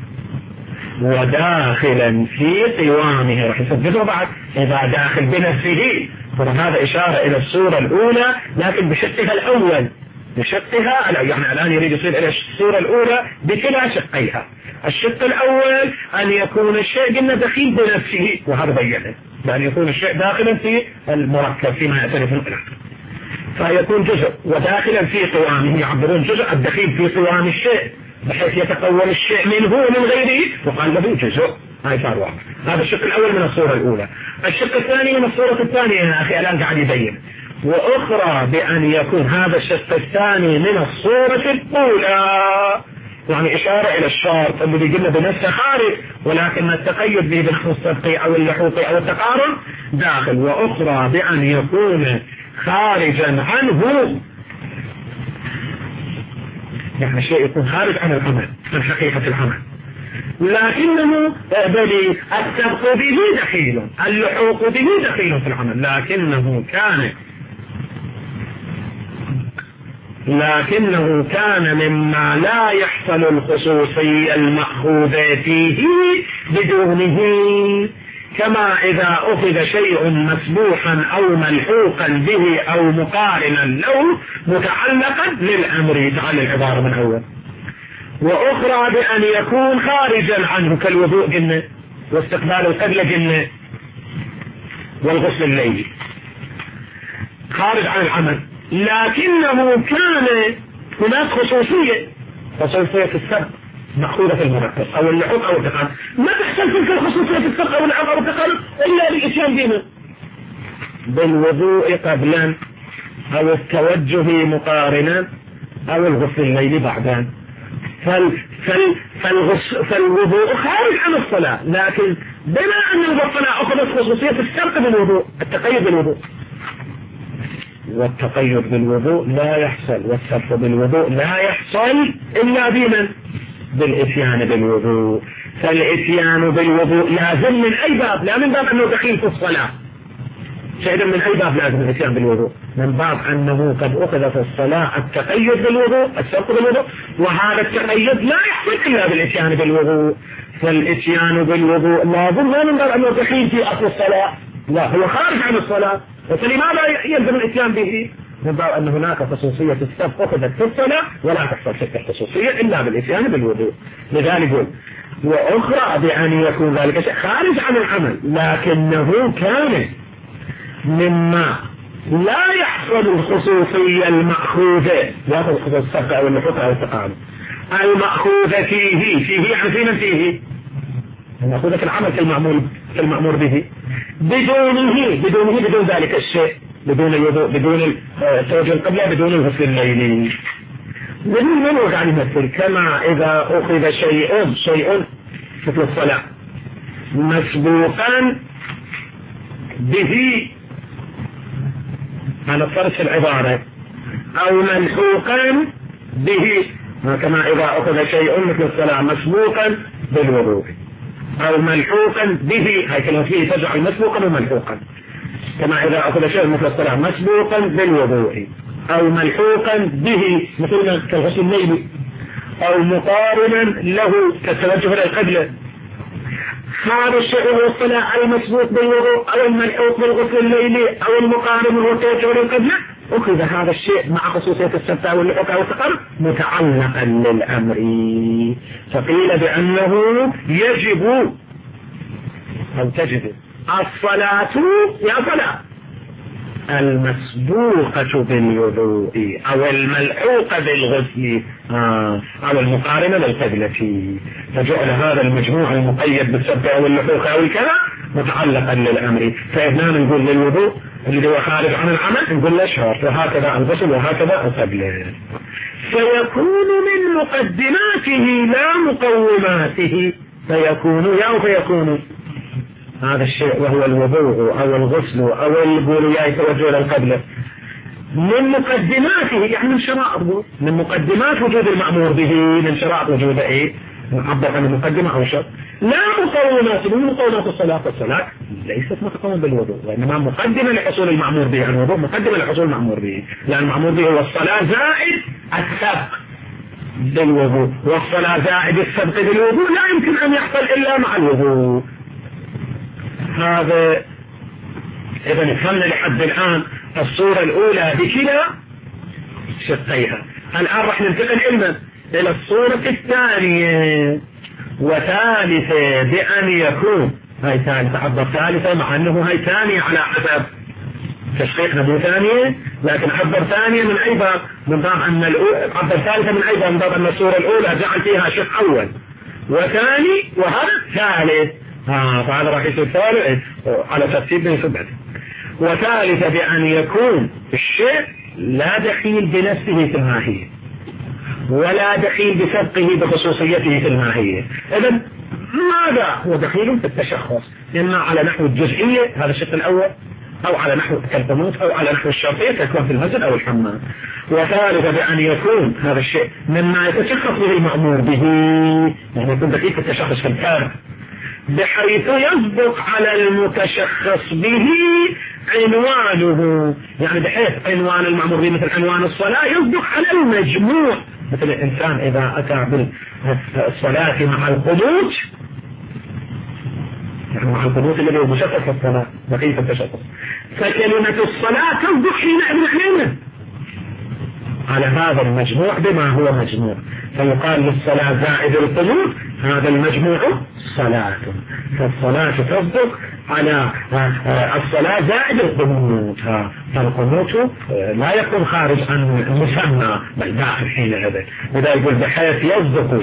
وداخلا في قوامه راح يسجله بعد إذا داخل بنفسه. فهذا إشارة إلى الصورة الأولى لكن بشقها الأول يعني الآن يريد يصير إلى الصورة الأولى بكلا شقيها. الشق الأول أن يكون الشيء قلنا دخيل بنفسه وهذا بينه بأن يكون الشيء داخلا في المركب فيما يعترف القلق فيكون جزء وداخلا في قوامه يعبرون جزء الدخيل في قوام الشيء بحيث يتقول الشيء منه ومن غيره وقال له جزء. هاي صار واضح. هذا الشق الأول من الصورة الأولى. الشق الثاني من الصورة الثانية يا أخي الآن قاعد يبين. وأخرى بأن يكون هذا الشق الثاني من الصورة الأولى يعني إشارة إلى الشرط الذي قلنا بنفسه خارج ولكن التقيد به بنحو السبقي أو اللحوقي أو التقارن داخل. وأخرى بأن يكون خارجا عنه يعني شيء يكون خارج عن العمل من حقيقة العمل لكنه السبق به دخيل اللحوق به دخيل في العمل لكنه كان مما لا يحصل الخصوصية المأخوذة فيه بدونه كما إذا أخذ شيء مسبوحا أو ملحوقا به أو مقارنا له متعلقا للأمر. تعالى العبارة من أول. وأخرى بأن يكون خارجا عنه كالوضوء قلنا واستقبال القبلة قلنا والغسل الليلي خارج عن العمل لكنه كان هناك خصوصية خصوصية السبق مأخوذة في المركب أو اللحوق أو التقالب، ما تحصل تلك الخصوصية السبق أو اللحوق أو التقالب إلا لإتيان دينه بالوضوء قبلا أو التوجه مقارنا أو الغسل الليل بعدان. فالوضوء خارج عن الصلاة، لكن بما أن الصلاة أخذت خصوصية السبق بالوضوء، التقيد بالوضوء، والتقيد بالوضوء لا يحصل والسبق بالوضوء لا يحصل إلا بمن؟ بالإتيان بالوضوء. فالإتيان بالوضوء لازم من أي باب؟ لا من باب أنه دخيل في الصلاة، شيئا من أي باب لازم الإتيان بالوضوء؟ من باب أنه قد أخذ في الصلاة التقيد بالوضوء، السبق بالوضوء، وهذا التقيد لا يحصل إلا بالإتيان بالوضوء. فالإتيان بالوضوء لازم لا من باب أنه دخيل في أصل الصلاة، لا هو خارج عن الصلاة، فلماذا يلزم الإتيان به؟ من باب أن هناك خصوصية السبق أخذت في الصلاة ولا تحصل تلك الخصوصية إلا بالإتيان بالوضوء. لذلك يقول وأخرى بأن يكون ذلك شيء خارج عن العمل لكنه كان مما لا يحصل الخصوصية المأخوذة، يأخذ خصوصية السبق أو اللحوق أو التقالب المأخوذة فيه يعني في من فيه المأخوذة في العمل في المأمور به بدون ذلك الشيء، بدون الوضوء، بدون توجه القبلة، بدون الغسل الليلي. من وقع يمثل كما إذا أخذ شيء مثل الصلاة مسبوقا به على الطرف العبارة أو ملحوقا به، كما إذا أخذ شيء مثل الصلاة مسبوقا بالوضوء أو ملحوقا به، هاي كلمة فيه تجعل مسبوقا وملحوقا، كما إذا أخذ شيء مثل الصلاة مسبوقا بالوضوء أو ملحوقا به مثل كالغسل الليلي أو مقارنا له كالتوجه إلى القبلة. هذا الشيء هو الصلاة المسبوق بالوضوء أو الملحوق بالغسل الليلي أو المقارن هو التوجه إلى القبلة، أخذ هذا الشيء مع خصوصية السبق أو اللحوق أو التقارب متعلقا للأمر، فقيل بأنه يجب أو تجب الصلاة يا صلاة المسبوقة بالوضوء أو الملحوقة بالغسل أو المقارنة للقبلة، فجعل هذا المجموع المقيد بالسبق أو اللحوق أو الكذا متعلقا للأمر. فإذا نقول للوضوء اللي هو خارج عن العمل نقول له شرط، وهكذا الغسل وهكذا القبلة، فيكون من مقدماته لا مقوماته، فيكون هذا الشيء وهو الوضوء أو الغسل أو البولياء توجه إلى القبلة من مقدماته، يعني من شرائط، من مقدمات وجود المأمور به، من شرائط وجود نعبر عن المقدمة أو شرط، لا مقومات من مقومات الصلاة. والصلاة ليست متقومة بالوضوء، وإنما مقدمة لحصول المأمور به، الوضوء مقدمة لحصول المأمور به، لأن المأمور به هو الصلاة زائد السبق بالوضوء، والصلاة زائد السبق بالوضوء لا يمكن أن يحصل إلا مع الوضوء. هذا إذا نفهمنا لحد الآن الصورة الأولى بكلا شقيها. الآن راح ننتقل إلى الصورة الثانية وثالثة بأن يكون، هاي ثالثة عبر ثالثة مع أنه هاي ثانية على حسب تشقيقنا مو ثانية، لكن عبر ثانية من أي باب؟ من باب أن عبر ثالثة من أي باب؟ من باب أن الصورة الأولى جعل فيها شق أول وثاني وهذا ثالث، فهذا راح يصير ثالث على ترتيب من سبعة. وثالثة بأن يكون الشيء لا دخيل بنفسه في الماهية ولا دخيل بسبقه بخصوصيته في الماهية. إذن ماذا هو دخيل في التشخص؟ إما على نحو الجزئية هذا الشق الأول، أو على نحو كالقنوت، أو على نحو الشرطية كالكون في المسجد أو الحمام. وثالثة بأن يكون هذا الشيء مما يتشخص به المأمور به، يعني يكون دقيق في التشخص في الفرد بحيث يسبق على المتشخص به عنوانه، يعني بحيث عنوان المأمور به مثل عنوان الصلاة يسبق على المجموع، مثل الإنسان إذا أتى بالصلاة مع القنوت، يعني مع القنوت الذي هو مشخص في الصلاة دقيق التشخص، فكلمة الصلاة تسبق حينئذ حينئذ على هذا المجموع بما هو مجموع، فيقال للصلاة زائد القنوت هذا المجموع صلاة. فالصلاة تصدق على الصلاة زائد القنوت. فالقنوت لا يكون خارج عن المسمى بل داخل حينئذ. وذا يقول بحيث يصدق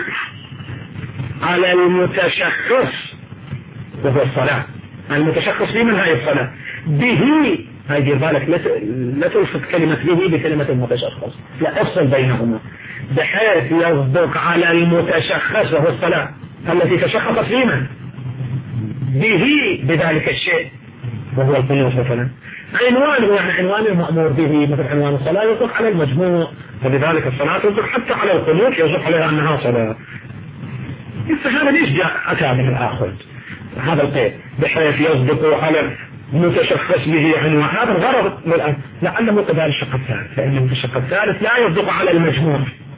على المتشخص وهو الصلاة. المتشخص في من هاي الصلاة به. هاي دير بالك لا تلفت كلمة به بكلمة المتشخص، لا افصل بينهما. بحيث يصدق على المتشخص وهو الصلاة التي تشخص في من به بذلك الشيء وهو القنوت مثلا. عنوانه يعني عنوان المأمور به مثل عنوان الصلاة يصدق على المجموع، فلذلك الصلاة تصدق حتى على القنوت يصدق عليها أنها صلاة. هذا ليش جاء أتى من الآخر هذا القيد بحيث يصدق على متشخص به عنوان. هذا الغرض لعله قبال الشق الثالث، لأن الشق الثالث لا يصدق على المجموع.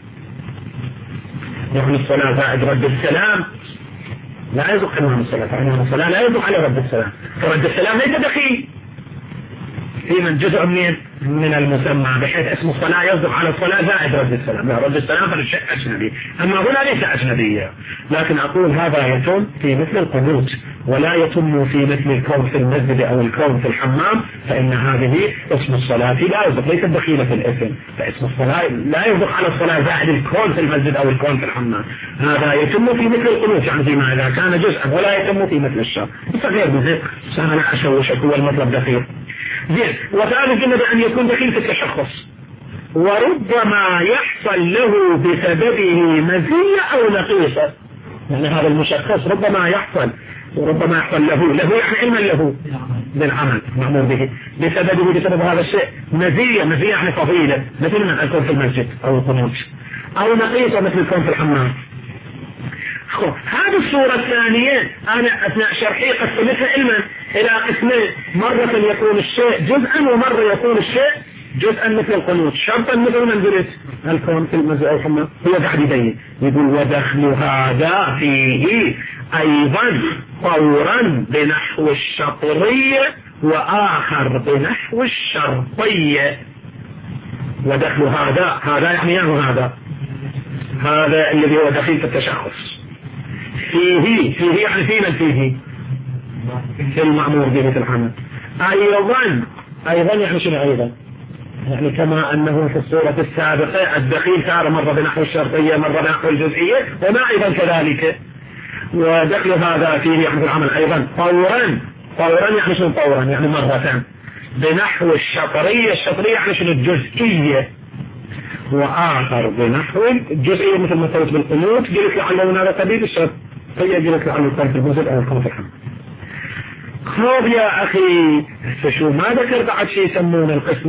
يعني الصلاة زائد رد السلام لا يصدق عنوان الصلاة، فعنوان الصلاة لا يصدق على رد السلام، فرد السلام ليس دخيل في من جزء من المسمى، بحيث اسم الصلاة يصدق على الصلاة زائد رد السلام. لا، رد السلام فالشيء أجنبي، أما هنا ليس أجنبية. لكن أقول هذا يتم في مثل القنوت ولا يتم في مثل الكون في المسجد أو الكون في الحمام، فإن هذه اسم الصلاة لا يصدق، ليس دخيلة في الاسم. فاسم الصلاة لا يصدق على الصلاة زائد الكون في المسجد أو الكون في الحمام. هذا يتم في مثل القنوت، يعني فيما إذا كان جزءا، ولا يتم في مثل الشر. غير بذلك أنا أشوشك هو المطلب دخيل. زين. وثالث جملة أن يكون دخيل في التشخص، وربما يحصل له بسببه مزية أو نقيصة. يعني هذا المشخص ربما يحصل وربما يحصل له يعني علما له بالعمل مأمور به بسببه بسبب هذا الشيء مزية يعني فضيلة، مثل ما الكون في المسجد أو القنوت، أو نقيصة مثل الكون في الحمام. هذه الصورة الثانية أنا أثناء شرحي قسمتها علما إلى قسمين، مرة يكون الشيء جزءا ومرة يكون الشيء جزءا مثل القنوت، شرطا مثل منزلة الكون في المسجد أو الحمام. هو قاعد يبين يقول ودخل هذا فيه أيضا طورا بنحو الشطرية وآخر بنحو الشرطية. ودخل هذا يعني هذا الذي هو دخيل في التشخص. فيه يعني في من فيه في المأمور به في العمل. أيضا يعني شنو أيضا؟ يعني كما أنه في الصورة السابقة الدخيل صار مرة بنحو الشرطية مرة بنحو الجزئية، وما أيضا كذلك. ودخل هذا فيه يعني في العمل أيضا طورا يعني شنو طورا؟ يعني مرة بنحو الشطرية يعني شنو الجزئية، وآخر بنحو الجزئية مثل ما قلت بالقنوت قلت لعله هذا قبيل الشرط، هي قلت لعله الكون في المسجد أو الكون في الحمام. خذ يا أخي فشو ما ذكر بعد شيء يسمونه القسم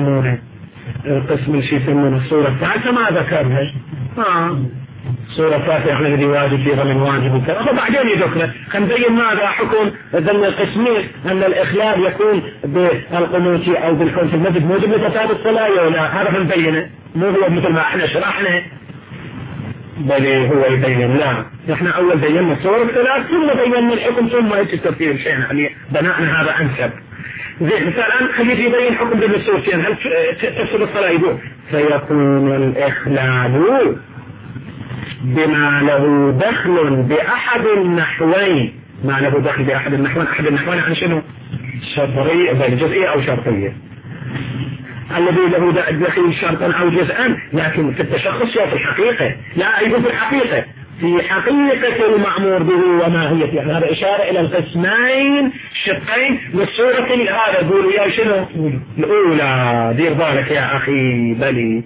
اللي يسمونه الصورة الثالثة ما ذكرها. صورة الثالثة احنا الذي واجب فيها من واجب وكذا، وبعدين يذكره. خنبين ماذا حكم ذن القسمين أن الإخلال يكون بالقنوت أو بالكون في المسجد موجب لفساد الصلاة ولا؟ هذا خنبينه، مو هو مثل ما احنا شرحنا بل هو يبين. لا، احنا أول بينا الصور الثلاث ثم بينا الحكم ثم ايش التفسير شيء، يعني بناء هذا أنسب. زين مثلا الآن خليك يبين حكم بالصورتين هل تفسد الصلاة؟ يقول فيكون الإخلال بما له دخل بأحد النحوين. ما له دخل بأحد النحوين، أحد النحوين يعني شنو؟ شرطية بل جزئية أو شرطية. الذي له دخل شرطا أو جزءا، لكن في التشخص في الحقيقة لا أيضا في الحقيقة في حقيقة المأمور به وماهيته. يعني هذا إشارة إلى القسمين الشقين والصورة هذا يقول يا شنو الأولى. دير بالك يا أخي بلي.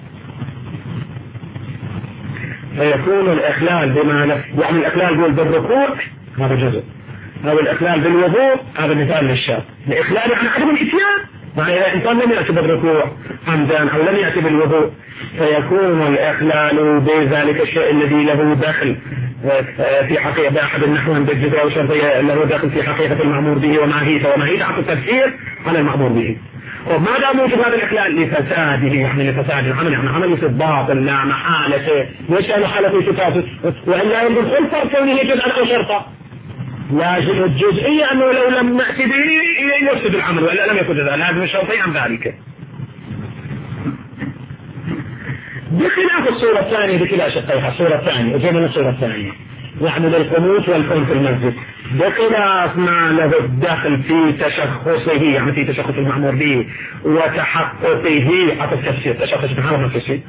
فيكون الإخلال بما له، يعني الإخلال يقول بالركوع هذا جزء، أو الإخلال بالوضوء هذا مثال للشاب. الإخلال يعني عدم الإتيان، يعني إذا إنسان لم يأتي بالركوع عمدا أو لم يأتي بالوضوء فيكون الإخلال بذلك الشيء الذي له دخل في حقيقة بأحد النحوين بالجزء أو شرطية له دخل في حقيقة المأمور به وماهيته على التفسير على المأمور به. وما دام موجود هذا الإخلال لفساده، يعني لفساد العمل، يعني عمل يصير باطل لا محالة. ليش أنا حالة صفاته وإلا ينظر خلفه كونه جزءا أو شرطة. لازم الجزئية أنه لو لم نأتي به يفسد العمل وإلا لم يكن جزءا، لازم الشرطي عن ذلك. بخلاف الصورة الثانية بكلا شقيها. الصورة الثانية وجينا الصورة الثانية يعني للقنوت والكون في المسجد بخلاف ما له الدخل في تشخصه يعني في تشخص المأمور به وتحققه حتى التفسير تشخص سبحانه من التفسير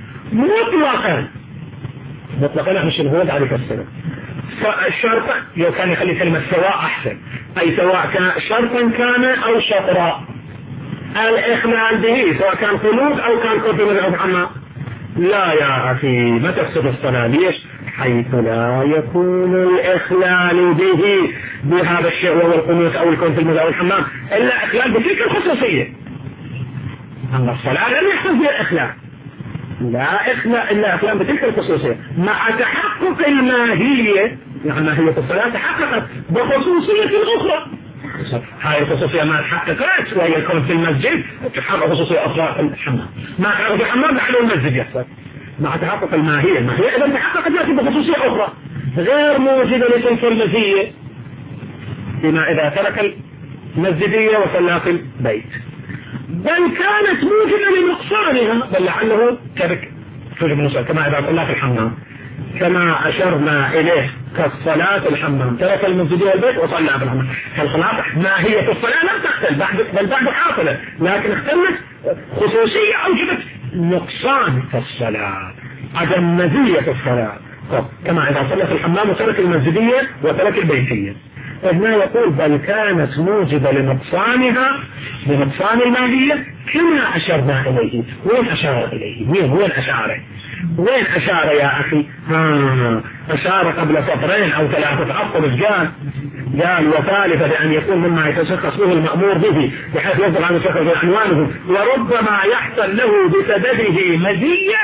مطلقا يعني شنو هو على السنة. فالشرط لو كان يخلي كلمة سواء أحسن أي سواء كان شرطا كان أو شطرا الإخلال به سواء كان قنوت أو كان كفر من محمد. لا يا أخي ما تفسد الصلاة ليش حيث لا يكون الإخلال به بهذا الشيء وهو القنوت أو الكون في المذهب أو الحمام إلا إخلال بتلك الخصوصية. أما الصلاة لم يحصل بها إخلال لا إخلال إلا إخلال بتلك الخصوصية مع تحقق الماهية يعني ماهية الصلاة تحققت بخصوصية أخرى. هاي الخصوصية ما تحققت وهي الكون في المسجد تحقق خصوصية أخرى في الحمام ما تحقق في الحمام لحلو المسجد يحصل مع تحقق الماهية إذا تحققت لكن بخصوصية أخرى غير موجودة لتلك المزية بما إذا ترك المسجدية وصلى في البيت بل كانت موجودة لنقصانها بل لعله ترك توجب النصر كما إذا قلنا في الحمام كما أشرنا إليه كالصلاة في الحمام ترك المسجدية والبيت وصلى في الحمام. فالخلاص ماهية الصلاة لم تختل بل بعد حاصلة لكن اختلت خصوصية أوجبت نقصان في الصلاة عدم مزية الصلاة كما إذا صلى في الحمام وترك المسجدية وترك البيتية. هنا يقول بل كانت موجبة لنقصانها لنقصان الماهية كما أشرنا إليه. وين أشار إليه؟ وين أشاره؟ وين أشار يا أخي؟ أشار قبل سطرين أو ثلاثة أسطر قال وثالثة بأن يكون مما يتشخص به المأمور به بحيث يصدر عن شخص عنوانه وربما يحصل له بسببه مزية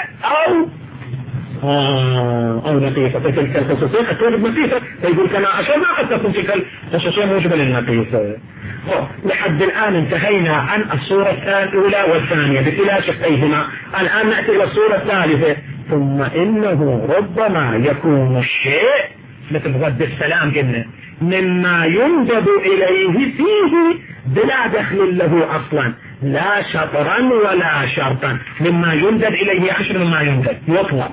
أو نقيصة تلك الخصوصية قد تولد نقيصة فيقول كما أشرنا قد تكون تلك الخصوصية موجبة للنقيصة. لحد الآن انتهينا عن الصورة الأولى والثانية بكلا شقيهما. الآن نأتي إلى الصورة الثالثة ثم إنه ربما يكون الشيء مثل رد السلام قلنا مما يندب إليه فيه بلا دخل له أصلا لا شطرا ولا شرطا مما يندب إليه عشر مما يندب يطلب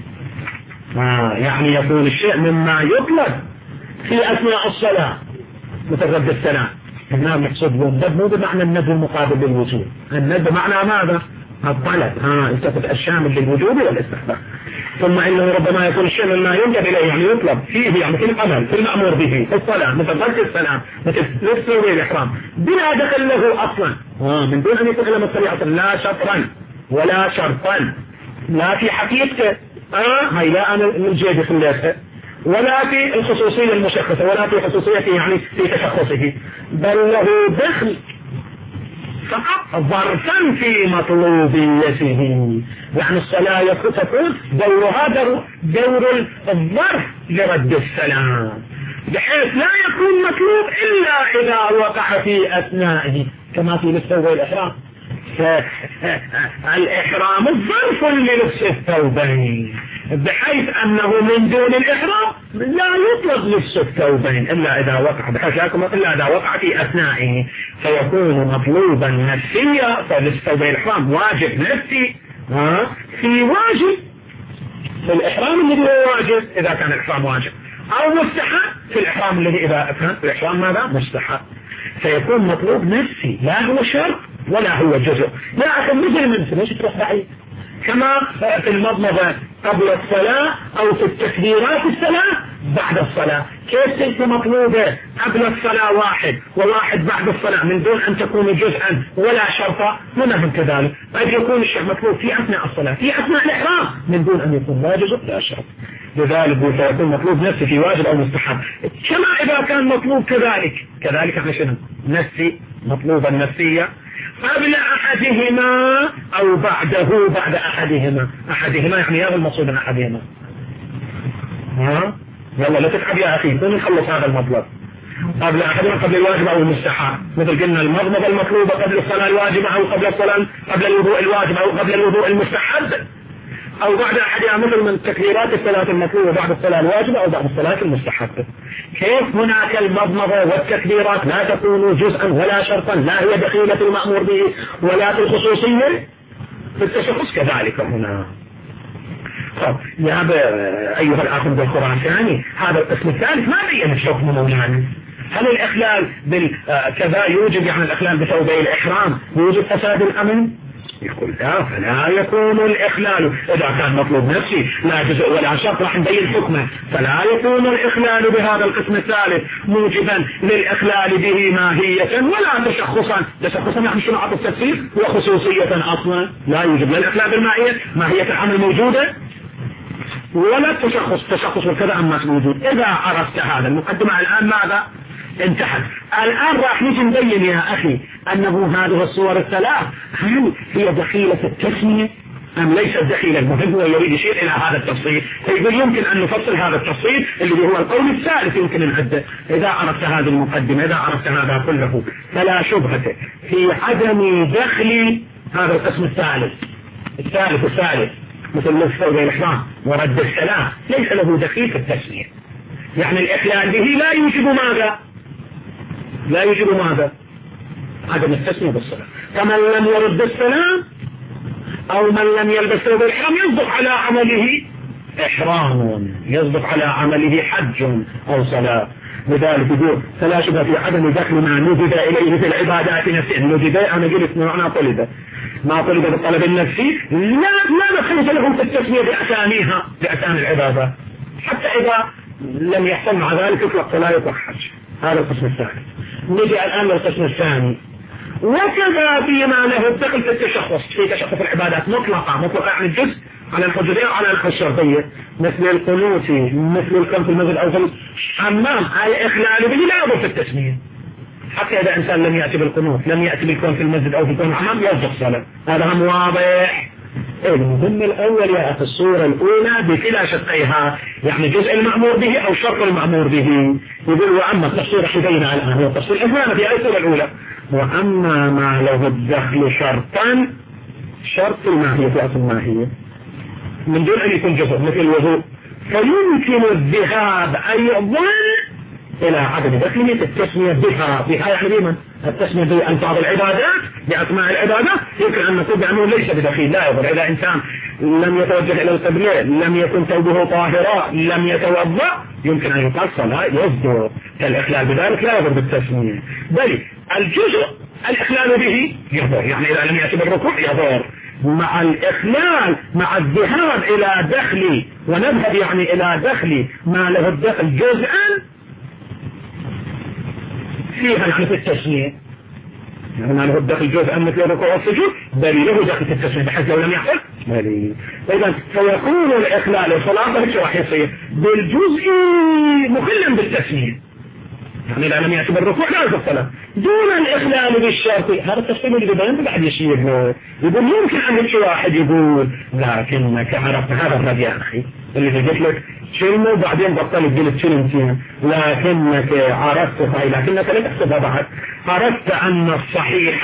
يعني يكون الشيء مما يطلب في أثناء الصلاة مثل رد السلام. هنا مقصود يندب مو بمعنى الندب المقابل للوجود الندب معنى ماذا؟ الطلب التفت الشامل للوجود والاستحباب. ثم إنه ربما يكون الشيء مما يندب إليه يعني يطلب فيه يعني في العمل في المأمور به في الصلاة مثل رد السلام مثل لبس الإحرام بلا دخل له أصلا من دون أن يكون لما الصلاة لا شطرا ولا شرطا لا في حقيقته هاي لا أنا من جيد خلاتها ولا في الخصوصية المشخصة ولا في خصوصيته يعني في تشخصه بل له دخل فقط ظرفا في مطلوبيته يعني الصلاة تكون دورها دور الظرف لرد السلام بحيث لا يكون مطلوب إلا إذا وقع في أثنائه كما في لبس والإحرام. الإحرام الظرف للبس الثوبين بحيث أنه من دون الإحرام لا يطلق لبس الثوبين إلا إذا وقع بحيث إلا إذا وقع في أثنائه فيكون مطلوبا نفسيا فلبس الثوبين الإحرام واجب نفسي في واجب في الإحرام الذي هو واجب إذا كان الإحرام واجب أو مستحب في الإحرام الذي إذا كان الإحرام ماذا مستحب فيكون مطلوب نفسي لا هو شرط ولا هو جزء لا أخذ مثل من ليش تروح بعيد كما في المضمضة قبل الصلاة أو في التكبيرات الصلاة بعد الصلاة كيف تلك مطلوبة قبل الصلاة واحد وواحد بعد الصلاة من دون أن تكون جزءا ولا شرطا منهم كذلك قد يكون الشيء مطلوب في أثناء الصلاة في أثناء الإحرام من دون أن يكون لا جزء لا شرط لذلك سيكون مطلوب نفسي في واجب أو مستحب كما إذا كان مطلوب كذلك احنا شنو نفسي مطلوبا نفسيا قبل أحدهما أو بعده بعد أحدهما يعني هذا المقصود من أحدهما يلا لا تتعب يا أخي كون نخلص هذا المطلب قبل أحدهما قبل الواجب أو المستحب مثل قلنا المضمضة المطلوبة قبل الصلاة الواجبة أو قبل الصلاة قبل الوضوء الواجب أو قبل الوضوء المستحب أو بعد أحدها مثل من تكبيرات الصلاة المطلوبة بعد الصلاة الواجبة أو بعد الصلاة المستحبة. كيف هناك المضمضة والتكبيرات لا تكون جزءا ولا شرطا لا هي دخيلة المأمور به ولا في الخصوصية في التشخص كذلك هنا يا أيها الأخ بالقرآن ثاني هذا القسم الثالث ما بين الحكم مولانا. هل الإخلال كذا يوجب يعني الإخلال بتوبة الإحرام يوجب فساد الأمن؟ يقول لا، فلا يكون الإخلال إذا كان مطلوب نفسي لا جزء ولا شرط راح نبين حكمه، فلا يكون الإخلال بهذا القسم الثالث موجبا للإخلال به ماهية ولا تشخصا. تشخصا يعني شنو عطى التفسير وخصوصية أصلا لا يوجب لا الإخلال بالماهية، ماهية العمل موجودة ولا تشخص وكذا أما موجود. إذا عرفت هذا المقدمة الآن ماذا انتهت؟ الآن راح نجي نبين يا أخي أنه هذه الصور الثلاث هل هي دخيلة التسمية أم ليست دخيلة. المهم هو يريد يشير إلى هذا التفصيل، فيقول يمكن أن نفصل هذا التفصيل اللي هو القول الثالث يمكن نعده. إذا عرفت هذه المقدمة إذا عرفت هذا كله فلا شبهة في عدم دخل هذا القسم الثالث مثل الفوضى الإحرام ورد السلام ليس له دخيل في التسمية. يعني الإخلال به لا يوجب ماذا عدم التسمية بالصلاة. فمن لم يرد السلام أو من لم يلبس ثوب الإحرام يصدق على عمله إحرام، يصدق على عمله حج أو صلاة. لذلك يقول فلا شبه في عدم دخل ما ندب إليه في العبادات نفسه. ندب أنا قلت معنى طلب ما طلب بالطلب النفسي لا دخلت لهم في التسمية بأسامي العبادة، حتى إذا لم يحصل مع ذلك يطلق صلاة يطلق حج. هذا القسم الثالث. نجي الآن للقسم الثاني. وكذا فيما له الدخل في التشخص، في تشخص العبادات مطلقة يعني الجزء على الحجرية وعلى الشرطية مثل القنوت مثل الكم في المسجد أو في الحمام. الإخلال به لا يضر في التسمية، حتى إذا إنسان لم يأتي بالقنوت لم يأتي بالكم في المسجد أو في الكم الحمام يصدق صلاة. هذا هم واضح. المهم الأول يا أخي الصورة الأولى بكلا شقيها يعني الجزء المأمور به أو شرط المأمور به. يقول وأما التفسير حدينا الآن هو التفسير الإثنان في الصورة الأولى. وأما ما له الدخل شرطا شرط الماهية في أصل الماهية من دون أن يكون جزء مثل الوضوء فيمكن الذهاب أيضا إلى عدم دخله التسمية بها يعني بمن التسمية بألفاظ العبادات بأسماء العبادات يمكن أن نقول بأنه ليس بدخيل لا يضر. إذا إنسان لم يتوجه إلى القبلة لم يكن ثوبه طاهرا لم يتوضأ يمكن أن يقال صلاة يصدر كالإخلال بذلك لا يضر بالتسمية، بل الجزء الإخلال به يضر. يعني إذا لم يأتي بالركوع يضر مع الإخلال مع الذهاب إلى دخل ونذهب يعني إلى دخل ما له الدخل جزءا فيها يعني في التسمية يعني ما له الدخل جزءا مثل الركوع والسجود بل له دخل في التسمية بحيث لو لم يحصل إذا فيكون الإخلال صلاته راح يصير بالجزء مخلا بالتسمية يعني إذا لم يأتي بالركوع لا يصح صلاة دون الإخلال بالشرط. هذا التفصيل اللي بيبين بعد يشير يقول يمكن أن يمشي واحد يقول لكنك عرفت هذا الرد يا أخي اللي قلت لك كلمة وبعدين بطلت قلت كلمتين لكنك عرفت لكنك لم تحسبها بعد عرفت أن الصحيح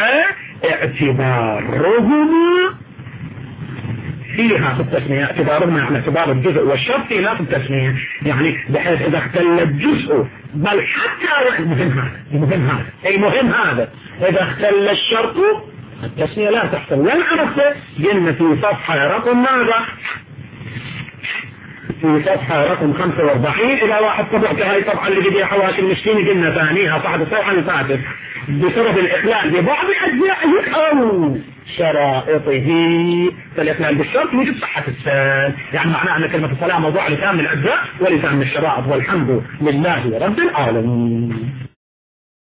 اعتبارهما فيها في التسمية اعتبارهما يعني اعتبار الجزء والشرط لا في التسمية يعني بحيث إذا اختل الجزء بل حتى المهم هذا إذا اختل الشرط التسمية لا تحصل. وين عرفت؟ قلنا في صفحة رقم ماذا؟ في صفحة رقم 45 إذا واحد طبعت هاي طبعا اللي بدي حواشي المسكين قلنا ثانيها صحة الصفحة اللي فاتت بسبب الإخلال ببعض أجزائه أو شرائطه. فالإخلال بالشرط يوجب صحة السال يعني معناه أن كلمة الصلاة موضوع لسان من الأجزاء ولسان من الشرائط والحمد لله رب العالمين.